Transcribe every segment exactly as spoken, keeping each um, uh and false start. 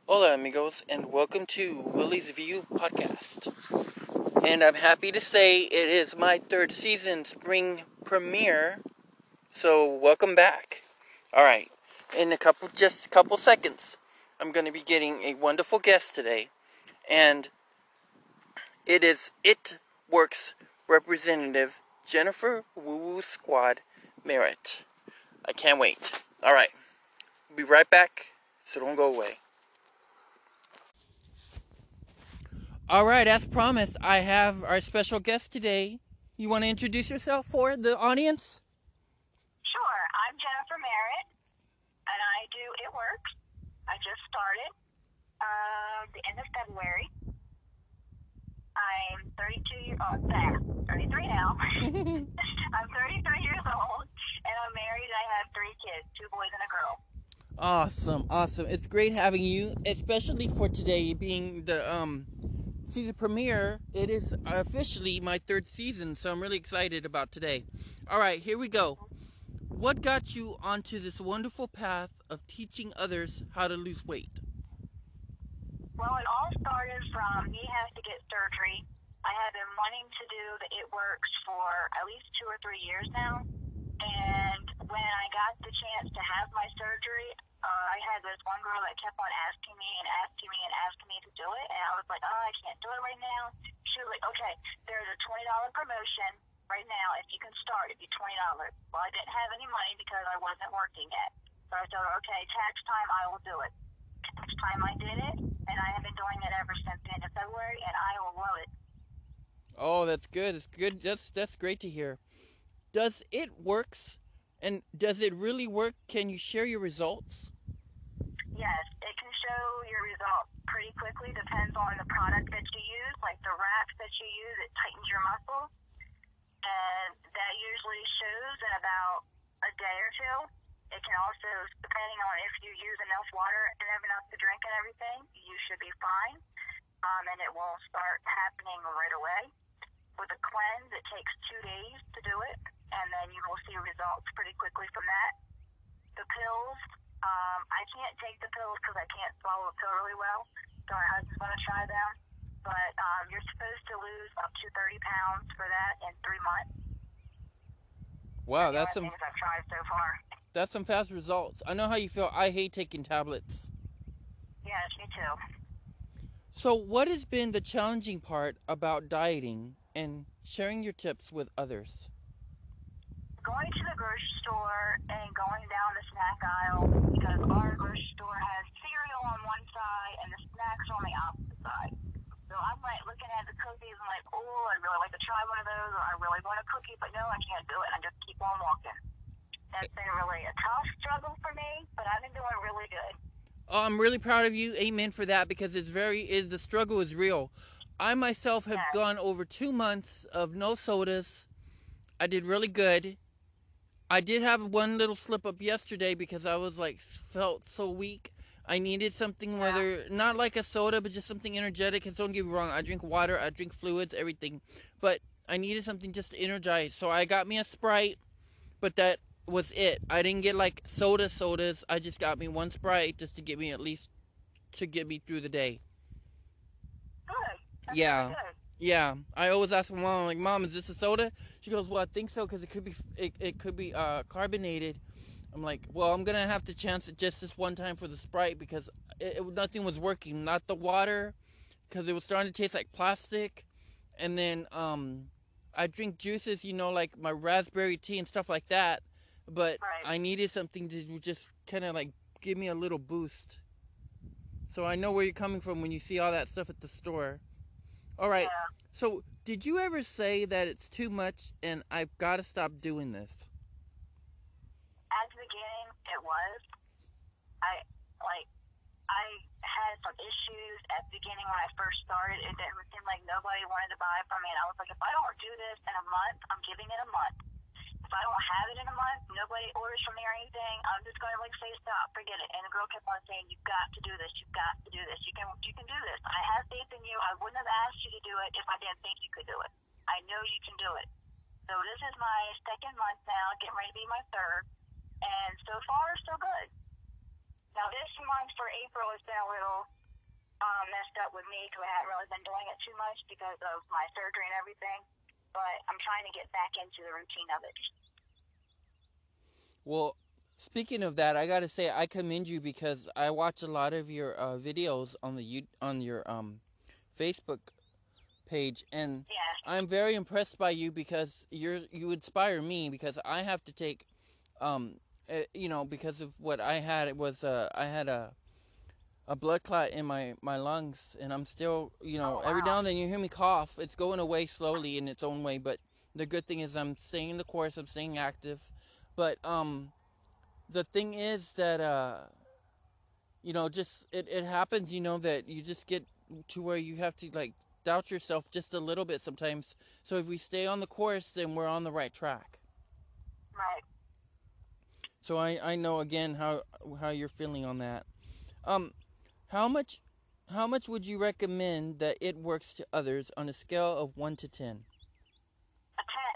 Hola amigos, and welcome to Willie's View podcast. And I'm happy to say it is my third season spring premiere, so welcome back. Alright, in a couple, just a couple seconds, I'm going to be getting a wonderful guest today, and it is It Works representative Jennifer Woo Woo Squad Merritt. I can't wait. Alright, be right back, so don't go away. All right, as promised, I have our special guest today. You want to introduce yourself for the audience? Sure. I'm Jennifer Merritt, and I do It Works. I just started uh, the end of February. I'm thirty-two years old. Oh, thirty-three now. I'm thirty-three years old, and I'm married, and I have three kids, two boys and a girl. Awesome, awesome. It's great having you, especially for today being the um season premiere. It is officially my third season, so I'm really excited about today. All right, here we go. What got you onto this wonderful path of teaching others how to lose weight? Well, it all started from me having to get surgery. I have been wanting to do the It Works for at least two or three years now. And when I got the chance to have my surgery, uh, I had this one girl that kept on asking me and asking me and asking me to do it. And I was like, oh, I can't do it right now. She was like, okay, there's a twenty dollars promotion right now. If you can start, it'd be twenty dollars. Well, I didn't have any money because I wasn't working yet. So I told her, okay, tax time, I will do it. Tax time, I did it. And I have been doing it ever since the end of February, and I will love it. Oh, that's good. It's good. That's that's great to hear. Does it works? And does it really work? Can you share your results? Yes, it can show your results pretty quickly. Depends on the product that you use. Like the wraps that you use, it tightens your muscles. And that usually shows in about a day or two. It can also, depending on if you use enough water and have enough to drink and everything, you should be fine. Um, and it will start happening right away. With a cleanse, it takes two days to do it, and then you will see results pretty quickly from that. The pills, um, I can't take the pills because I can't swallow a pill really well, so my husband's going to try them. But um, you're supposed to lose up to thirty pounds for that in three months. Wow, Those are the that's only some things I've tried so far. that's some fast results. I know how you feel. I hate taking tablets. Yes, me too. So, what has been the challenging part about dieting and sharing your tips with others? Going to the grocery store and going down the snack aisle because our grocery store has cereal on one side and the snacks are on the opposite side. So I'm like looking at the cookies and like, oh, I'd really like to try one of those, or I really want a cookie, but no, I can't do it. And I just keep on walking. That's been really a tough struggle for me, but I've been doing really good. Oh, I'm really proud of you. Amen for that because it's very is the struggle is real. I myself have Yes. gone over two months of no sodas. I did really good. I did have one little slip up yesterday because I was like felt so weak. I needed something, Yeah. whether not like a soda, but just something energetic. Because don't get me wrong, I drink water, I drink fluids, everything, but I needed something just to energize. So I got me a Sprite, but that was it. I didn't get like soda sodas. I just got me one Sprite just to get me at least to get me through the day. Good. That's really Yeah, good. yeah. I always ask my mom, like, "Mom, is this a soda?" She goes, "Well, I think so, because it could be it, it could be uh, carbonated." I'm like, "Well, I'm gonna have to chance it just this one time for the Sprite because it, it, nothing was working. Not the water, because it was starting to taste like plastic, and then um, I drink juices, you know, like my raspberry tea and stuff like that. But Right. I needed something to just kind of like give me a little boost. So I know where you're coming from when you see all that stuff at the store. All right. Yeah. So, did you ever say that it's too much and I've got to stop doing this? At the beginning, it was. I, like, I had some issues at the beginning when I first started. It didn't seem like nobody wanted to buy from me. And I was like, if I don't do this in a month, I'm giving it a month. If I don't have it in a month, nobody orders from me or anything, I'm just going to like say stop, forget it. And the girl kept on saying, you've got to do this, you've got to do this, you can you can do this. I have faith in you. I wouldn't have asked you to do it if I didn't think you could do it. I know you can do it. So this is my second month now, getting ready to be my third. And so far, so good. Now this month for April has been a little um, messed up with me because I hadn't really been doing it too much because of my surgery and everything. But I'm trying to get back into the routine of it. Well, speaking of that, I gotta say I commend you because I watch a lot of your uh, videos on the you on your um, Facebook page, and Yes. I'm very impressed by you because you're you inspire me because I have to take, um, uh, you know, because of what I had. It was uh, I had a a blood clot in my, my lungs, and I'm still, you know, Oh, every wow. now and then you hear me cough. It's going away slowly in its own way, but the good thing is I'm staying the course, I'm staying active. But um, the thing is that, uh, you know, just it, it happens, you know, that you just get to where you have to, like, doubt yourself just a little bit sometimes. So if we stay on the course, then we're on the right track. Right. So I, I know, again, how how you're feeling on that. Um, How much how much would you recommend that it works to others on a scale of one to ten? A ten.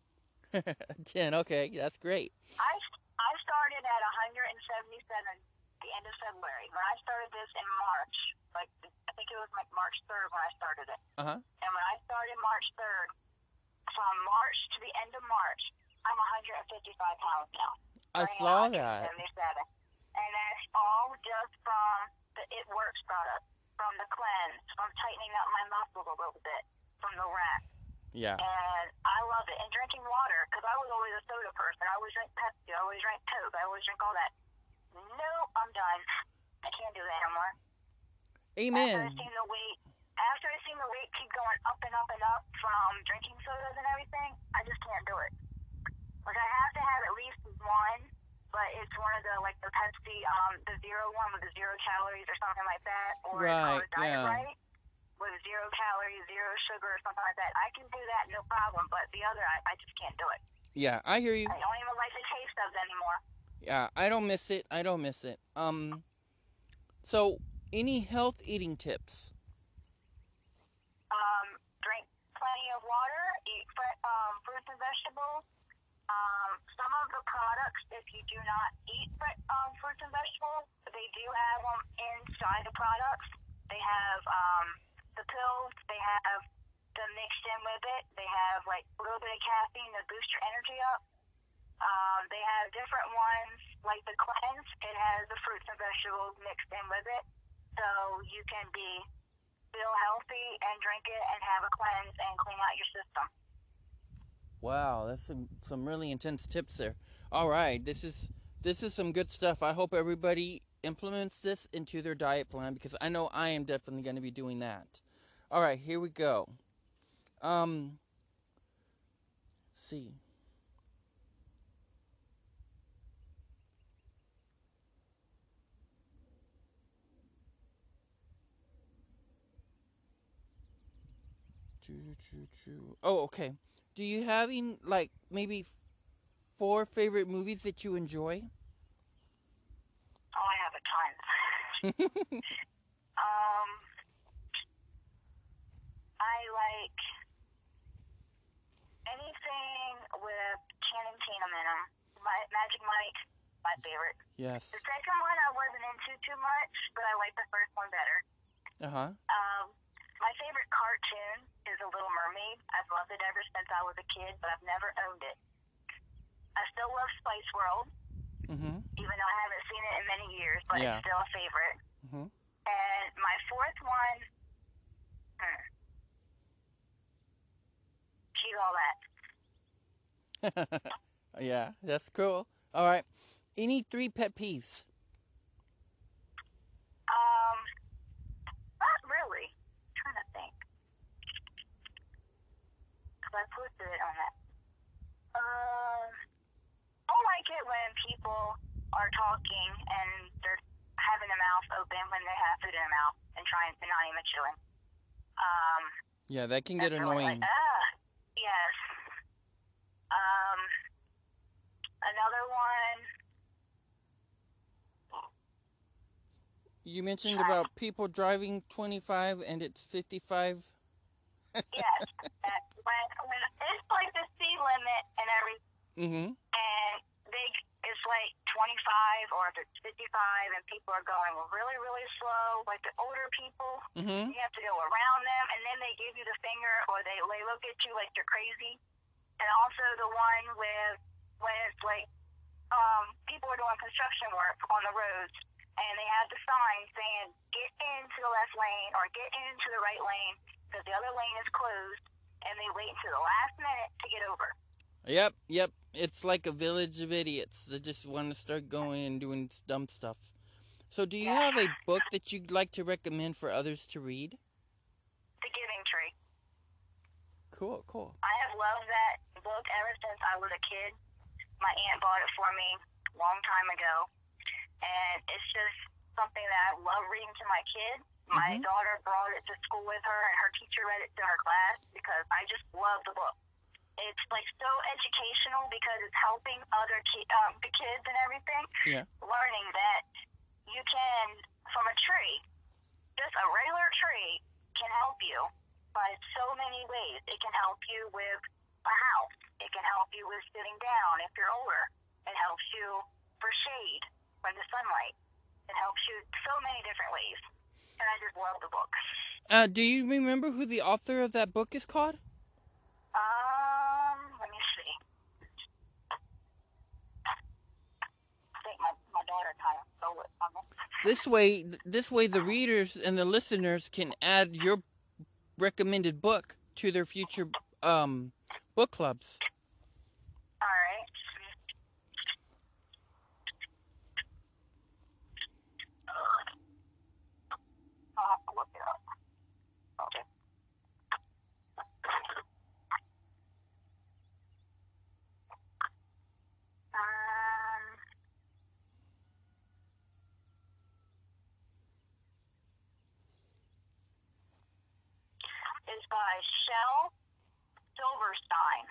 ten, okay, that's great. I, I started at one hundred seventy-seven the end of February. When I started this in March, like I think it was like March third when I started it. Uh-huh. And when I started March third, from March to the end of March, I'm one hundred fifty-five pounds now. I saw that. one hundred seventy-seven. And that's all just from the It Works product, from the cleanse, from tightening up my muscles a little bit, from the rack. Yeah. And I love it. And drinking water, because I was always a soda person. I always drink Pepsi. I always drink Coke. I always drink all that. No, I'm done. I can't do that anymore. Amen. After I seen the weight, after I seen the weight keep going up and up and up from drinking sodas and everything, I just can't do it. Like I have to have at least one, but it's one of the like the Pepsi, um, the zero one with the zero calories or something like that, or Right, or Diet yeah. Right with zero calories, zero sugar, or something like that. I can do that, no problem. But the other, I, I just can't do it. Yeah, I hear you. I don't even like the taste of it anymore. Yeah, I don't miss it. I don't miss it. Um, so any health eating tips? Um, drink plenty of water, eat fr- um, fruits and vegetables. Um, some of the products, if you do not eat fr- um, fruits and vegetables, they do have them inside the products. They have um, the pills. They have the mixed in with it. They have like a little bit of caffeine to boost your energy up. Um, they have different ones, like the cleanse. It has the fruits and vegetables mixed in with it, so you can be feel healthy and drink it and have a cleanse and clean out your system. Wow, that's some, some really intense tips there. All right, this is this is some good stuff. I hope everybody implements this into their diet plan because I know I am definitely going to be doing that. All right, here we go. Um, let's see. Oh, okay. Do you have in, like maybe four favorite movies that you enjoy? Oh, I have a ton. um, I like anything with Channing Tatum in them. My, Magic Mike, my favorite. Yes. The second one I wasn't into too much, but I like the first one better. Uh-huh. Um, my favorite cartoon is The Little Mermaid. I've loved it ever since I was a kid, but I've never owned it. I still love Spice World, Mm-hmm. even though I haven't seen it in many years, but Yeah. it's still a favorite. Mm-hmm. And my fourth one, hmm, she's all that. Yeah, that's cool. All right. Any three pet peeves? Um, not really. I'm trying to think. Because I posted it on that. Um, I don't like it when people are talking and they're having their mouth open when they have food in their mouth and trying and not even chewing. Um, Yeah, that can get that's really annoying. Like, ah, yes. Um, another one. You mentioned about people driving twenty-five and it's fifty-five. Yes, that when when it's like the speed limit and everything, Mm-hmm. and they it's like twenty-five or if it's fifty-five and people are going really, really slow, like the older people, Mm-hmm. you have to go around them, and then they give you the finger or they, they look at you like you're crazy. And also the one with when it's like um, people are doing construction work on the roads, and they have the sign saying, get into the left lane or get into the right lane because the other lane is closed, and they wait until the last minute to get over. Yep, yep. It's like a village of idiots that just want to start going and doing dumb stuff. So do you Yeah. have a book that you'd like to recommend for others to read? The Giving Tree. Cool, cool. I have loved that book ever since I was a kid. My aunt bought it for me a long time ago, and it's just something that I love reading to my kids. My Mhm. daughter brought it to school with her, and her teacher read it to her class because I just love the book. It's like so educational because it's helping other ki- um, the kids and everything. Yeah. Learning that you can, from a tree, just a regular tree can help you by so many ways. It can help you with a house. It can help you with sitting down if you're older. It helps you for shade from the sunlight. It helps you so many different ways. And I just love the book. Uh, do you remember who the author of that book is called? Um, let me see. I think my, my daughter kind of stole it from me. This way, this way, the readers and the listeners can add your recommended book to their future um, book clubs. All right. I'll have to look it up. Okay. Um, is by Shel Silverstein.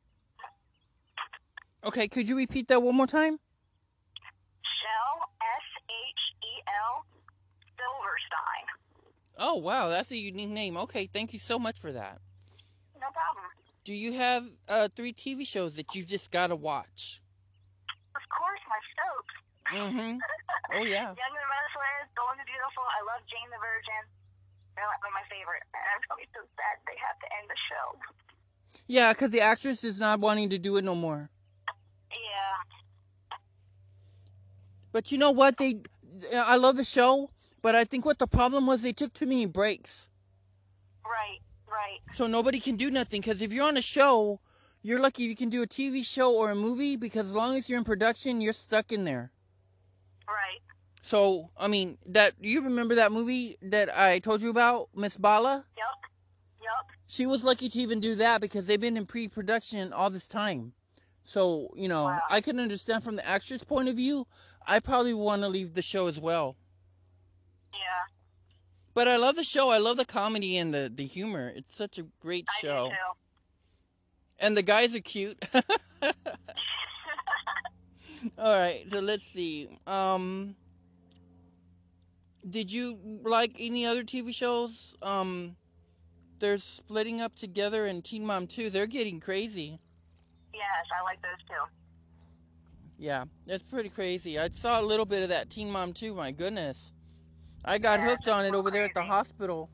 Okay, could you repeat that one more time? Shel, S H E L, Silverstein. Oh, wow, that's a unique name. Okay, thank you so much for that. No problem. Do you have uh, three T V shows that you've just got to watch? Of course, my Stokes. Mm-hmm. Oh, yeah. Young and Restless, Bold and Beautiful. I love Jane the Virgin. They're like one of my favorite. And I'm probably so sad they have to end the show. Yeah, because the actress is not wanting to do it no more. Yeah. But you know what? They, I love the show, but I think what the problem was they took too many breaks. Right, right. So nobody can do nothing, because if you're on a show, you're lucky if you can do a T V show or a movie, because as long as you're in production, you're stuck in there. Right. So, I mean, that you remember that movie that I told you about, Miss Bala? Yep. Yep. She was lucky to even do that because they've been in pre-production all this time. So, you know, Wow. I can understand from the actress' point of view, I probably want to leave the show as well. Yeah. But I love the show. I love the comedy and the, the humor. It's such a great I show. do too. And the guys are cute. All right, so let's see. Um, did you like any other T V shows? Um, they're splitting up together in Teen Mom two. They're getting crazy. Yes, I like those too. Yeah, that's pretty crazy. I saw a little bit of that Teen Mom two. My goodness. I got Yeah, hooked it's on it so over there at the crazy. hospital.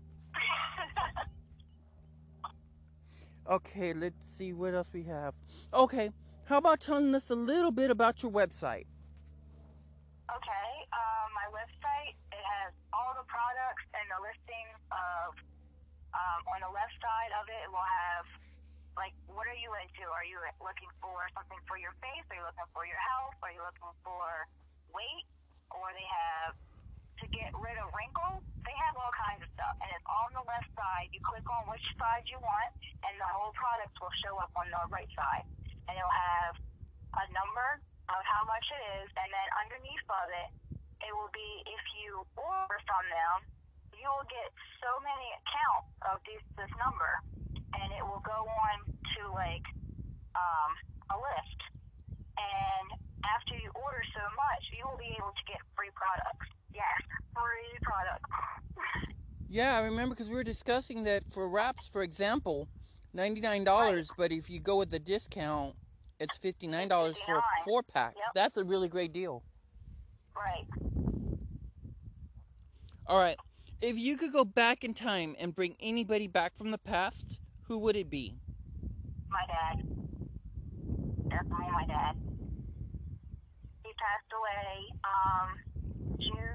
Okay, let's see what else we have. Okay, how about telling us a little bit about your website? Okay, um, my website, it has all the products and the listing of, um, on the left side of it, it will have, like, what are you into? Are you looking for something for your face? Are you looking for your health? Are you looking for weight? Or they have to get rid of wrinkles? They have all kinds of stuff, and it's on the left side. You click on which side you want, and the whole product will show up on the right side. And it'll have a number of how much it is, and then underneath of it, it will be if you order from them, you will get so many accounts of this, this number, and it will go on to like um, a list. And after you order so much, you will be able to get free products. Yes, free products. Yeah, I remember because we were discussing that for wraps, for example, ninety-nine dollars, right. But if you go with the discount, it's fifty-nine dollars for fine. four pack. Yep. That's a really great deal. Right. All right. If you could go back in time and bring anybody back from the past, who would it be? My dad. Definitely my dad. He passed away um,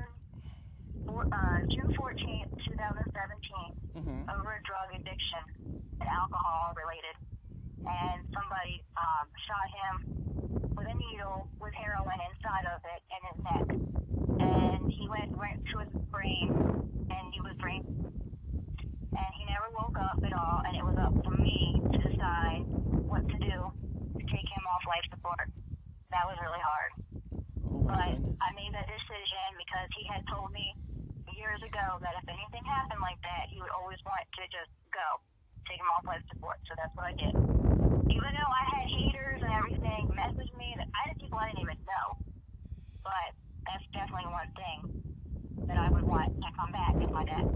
June uh, June fourteenth, twenty seventeen, Mm-hmm. over a drug addiction and alcohol related. And somebody um, shot him with a needle with heroin inside of it in his neck. And he went right to his brain, and he was brain. And he never woke up at all, and it was up to me to decide what to do to take him off life support. That was really hard. Oh my But goodness. I made that decision because he had told me years ago that if anything happened like that, he would always want to just go, take him off life support. So that's what I did. Even though I had haters and everything message me, that I had people I didn't even know. But that's definitely one thing that I would want to come back is my dad.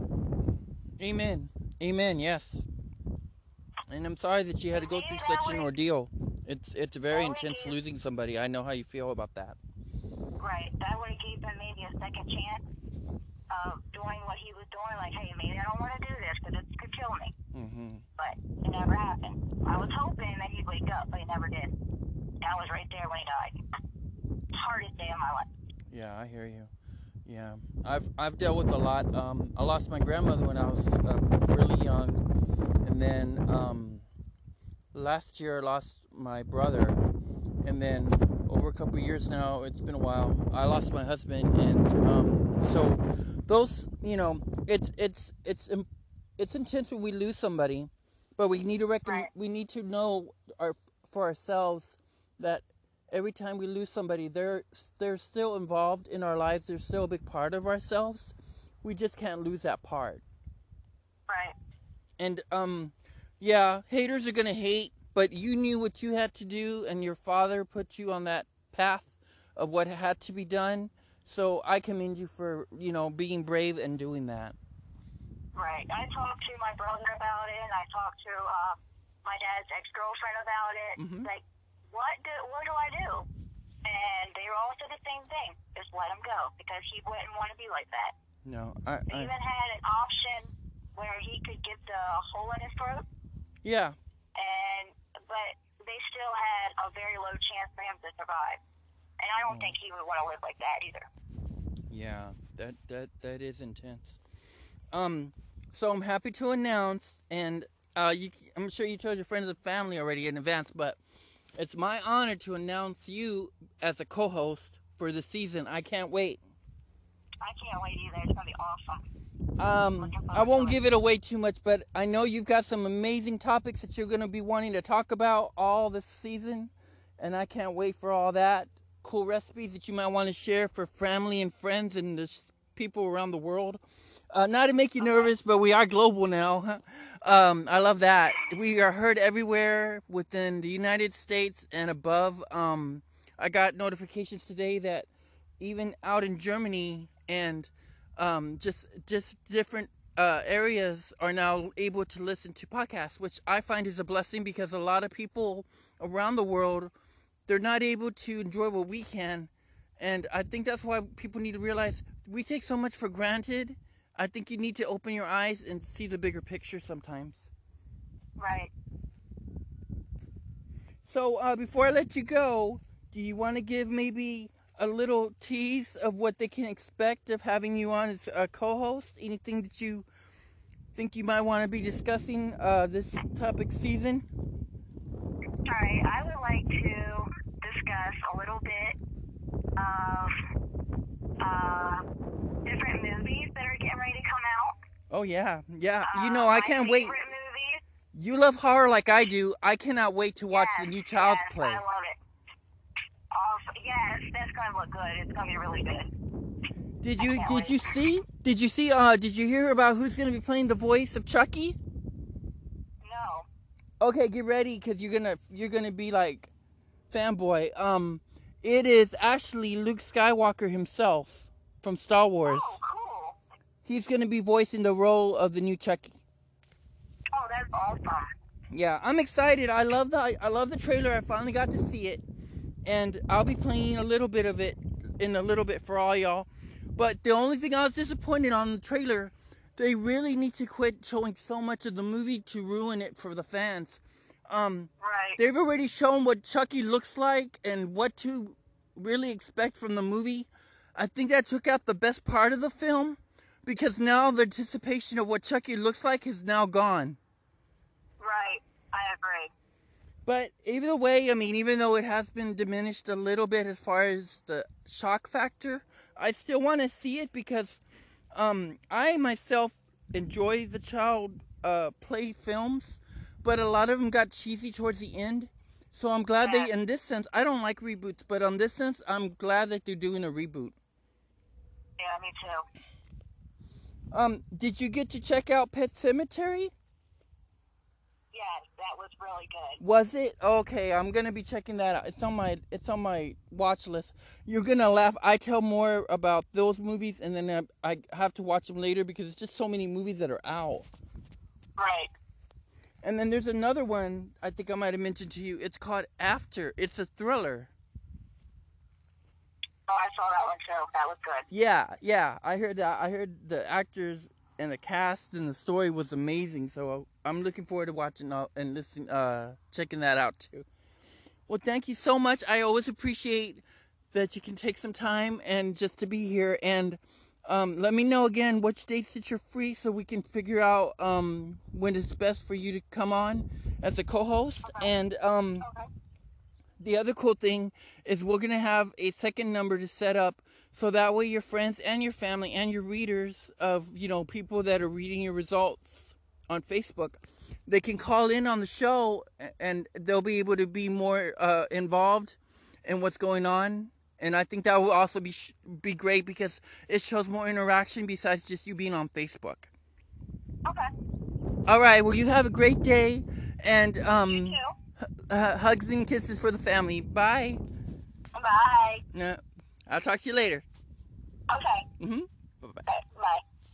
Amen. Amen. Yes. And I'm sorry that you had to go through such an ordeal. It's it's very intense losing somebody. I know how you feel about that. Right. That would have given maybe a second chance of doing what he was doing. Like, hey, maybe I don't want to do this because it could kill me. Mm-hmm. But it never happened. I was hoping that he'd wake up, but he never did. And I was right there when he died. Hardest day of my life. Yeah, I hear you. Yeah, I've I've dealt with a lot. Um, I lost my grandmother when I was uh, really young, and then um, last year I lost my brother, and then over a couple of years now, it's been a while, I lost my husband, and um, so those, you know, it's it's it's it's intense when we lose somebody, but we need to rec- Right. we need to know our, for ourselves that every time we lose somebody, they're they're still involved in our lives. They're still a big part of ourselves. We just can't lose that part. Right. And um, yeah, haters are gonna hate, but you knew what you had to do, and your father put you on that path of what had to be done. So I commend you for, you know, being brave and doing that. Right. I talked to my brother about it, and I talked to uh, my dad's ex-girlfriend about it. Mhm. Like, what do what do I do? And they all said the same thing: just let him go, because he wouldn't want to be like that. No, I, They I even had an option where he could get the hole in his throat, yeah, and but they still had a very low chance for him to survive. And I don't Oh. think he would want to live like that either. yeah, that that that is intense. Um, so I'm happy to announce, and uh, you, I'm sure you told your friends and family already in advance, but it's my honor to announce you as a co-host for the season. I can't wait. I can't wait either. It's gonna be awesome. Um, Looking forward I won't to it. give it away too much, but I know you've got some amazing topics that you're going to be wanting to talk about all this season, and I can't wait for all that. Cool recipes that you might want to share for family and friends and just people around the world. Uh, not to make you nervous, but we are global now. um, I love that. We are heard everywhere within the United States and above. Um, I got notifications today that even out in Germany and um, just just different uh, areas are now able to listen to podcasts, which I find is a blessing because a lot of people around the world, they're not able to enjoy what we can. And I think that's why people need to realize we take so much for granted. I think you need to open your eyes and see the bigger picture sometimes. Right. So uh, before I let you go, do you want to give maybe a little tease of what they can expect of having you on as a co-host? Anything that you think you might want to be discussing uh, this topic season? All right. I would like to discuss a little bit of uh, different movies that are getting ready to come out. Oh yeah, yeah. You Uh, know, I my can't wait. favorite movies. You love horror like I do. I cannot wait to watch Yes, the new Child's yes, Play. I love it. Also, yes, that's gonna look good. It's gonna be really good. Did I you can't did wait. you see? Did you see? Uh, did you hear about who's going to be playing the voice of Chucky? No. Okay, get ready because you're gonna you're gonna be like fanboy. Um, it is actually Luke Skywalker himself from Star Wars. Oh, cool. He's gonna be voicing the role of the new Chucky. Oh, that's awesome. Yeah, I'm excited. I love the I love the trailer. I finally got to see it, and I'll be playing a little bit of it in a little bit for all y'all. But the only thing I was disappointed on the trailer, they really need to quit showing so much of the movie to ruin it for the fans. Um, Right. they've already shown what Chucky looks like and what to really expect from the movie. I think that took out the best part of the film, because now the anticipation of what Chucky looks like is now gone. Right. I agree. But either way, I mean, even though it has been diminished a little bit as far as the shock factor, I still want to see it because um, I myself enjoy the child uh, play films, but a lot of them got cheesy towards the end. So I'm glad Yeah. they, in this sense, I don't like reboots, but on this sense, I'm glad that they're doing a reboot. Yeah, me too. Um, did you get to check out Pet Sematary? Yes, that was really good. Was it? Okay, I'm gonna be checking that out. It's on my it's on my watch list. You're gonna laugh. I tell more about those movies, and then I, I have to watch them later because it's just so many movies that are out. Right. And then there's another one I think I might have mentioned to you. It's called After. It's a thriller. Oh, I saw that one too. That was good. Yeah, yeah. I heard that. I heard the actors and the cast and the story was amazing. So I'm looking forward to watching and listening, uh, checking that out too. Well, thank you so much. I always appreciate that you can take some time and just to be here. And um, let me know again which dates that you're free so we can figure out um, when it's best for you to come on as a co-host. Okay. And um, Okay. the other cool thing is we're going to have a second number to set up so that way your friends and your family and your readers of, you know, people that are reading your results on Facebook, they can call in on the show and they'll be able to be more uh, involved in what's going on. And I think that will also be be great because it shows more interaction besides just you being on Facebook. Okay. All right. Well, you have a great day, and um, You too. uh, hugs and kisses for the family. Bye. Bye. No, I'll talk to you later. Okay. Mm-hmm. Bye-bye. Okay. Bye.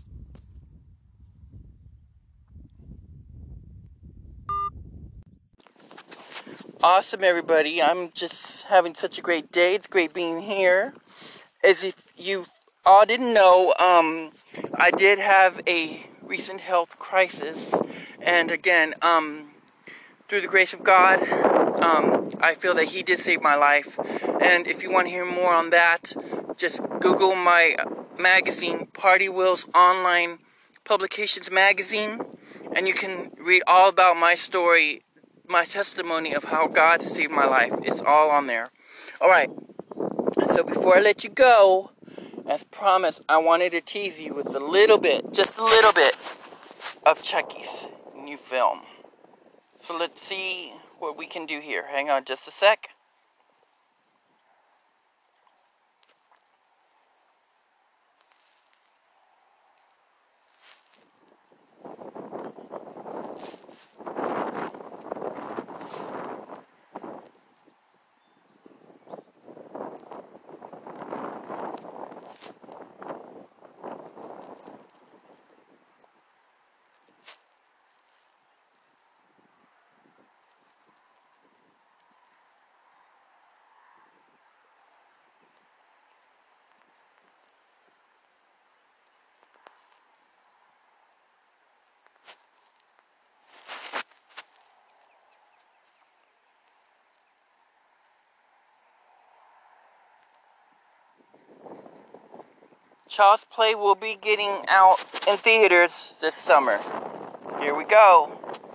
Awesome, everybody. I'm just having such a great day. It's great being here. As if you all didn't know, um, I did have a recent health crisis. And again, um, through the grace of God, um, I feel that He did save my life. And if you want to hear more on that, just Google my magazine, Party Wheels Online Publications Magazine, and you can read all about my story, my testimony of how God saved my life. It's all on there. Alright, so before I let you go, as promised, I wanted to tease you with a little bit, just a little bit, of Chucky's new film. So let's see what we can do here. Hang on just a sec. Child's Play will be getting out in theaters this summer. Here we go.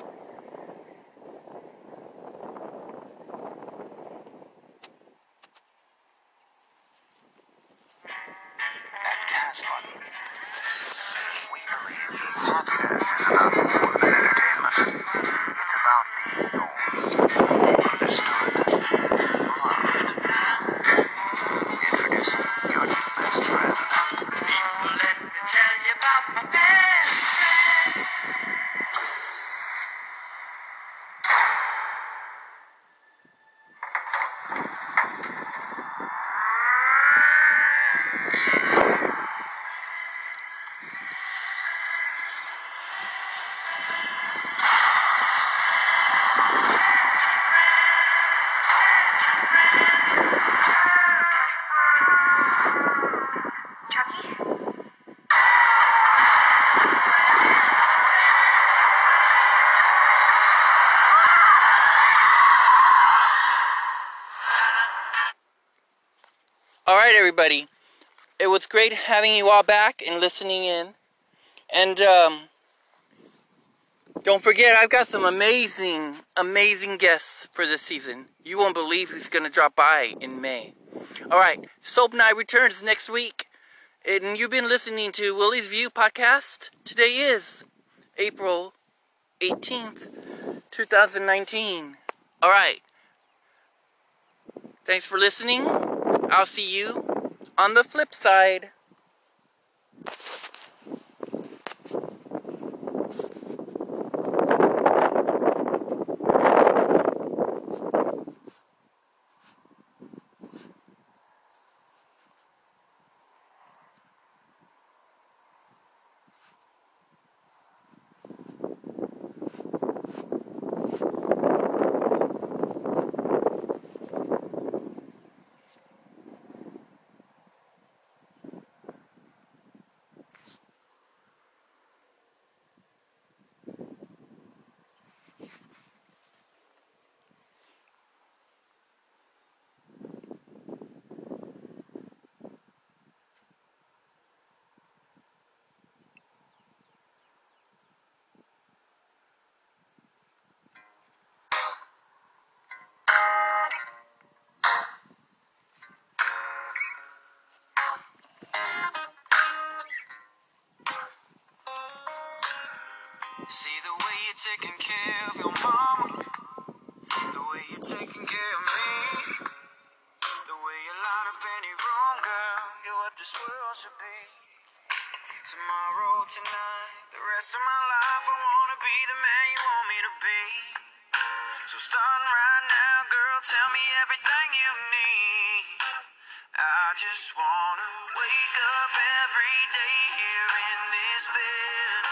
At Caslon, we believe that happiness is about more than entertainment. It's about being known, understood, loved. Introducing your new best friend. Let me tell you about my best friend. great having you all back and listening in. And um, don't forget, I've got some amazing, amazing guests for this season. You won't believe who's going to drop by in May. All right, Soap Night returns next week. And you've been listening to Willie's View Podcast. Today is April eighteenth, twenty nineteen. All right. Thanks for listening. I'll see you on the flip side. See the way you're taking care of your mama, the way you're taking care of me, the way you line up any room, girl, you're what this world should be. Tomorrow, tonight, the rest of my life, I wanna be the man you want me to be. So starting right now, girl, tell me everything you need. I just wanna wake up every day here in this bed.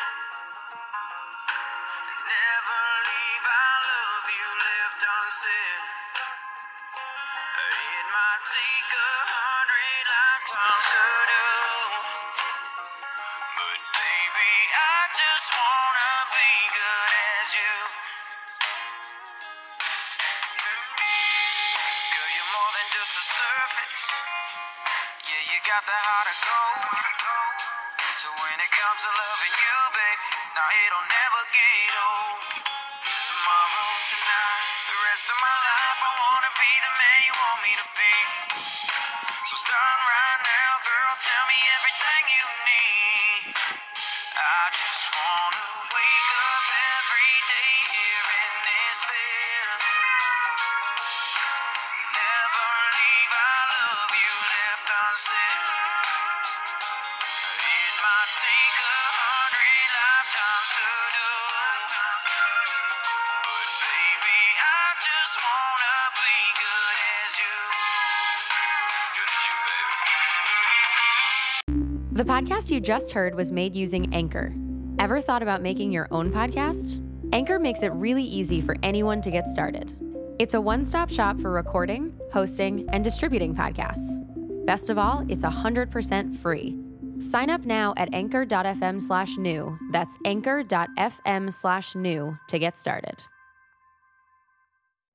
Never leave, I love you left unsaid. It might take a hundred lifetimes to do, but baby, I just wanna be good as you. Girl, you're more than just a surface. Yeah, you got the heart of gold. So when it comes to loving you, baby, now it'll never get old. Tomorrow, tonight, the rest of my life, I wanna be the man you want me to be. So starting right now, girl, tell me everything you need. I just wanna wake up every day here in this bed. Never leave, I love you left unsaid. It might take a hundred lifetimes to do, but baby, I just wanna be good as you. Good as you, baby. The podcast you just heard was made using Anchor. Ever thought about making your own podcast? Anchor makes it really easy for anyone to get started. It's a one-stop shop for recording, hosting, and distributing podcasts. Best of all, it's one hundred percent free. Sign up now at anchor.fm slash new. That's anchor.fm slash new to get started.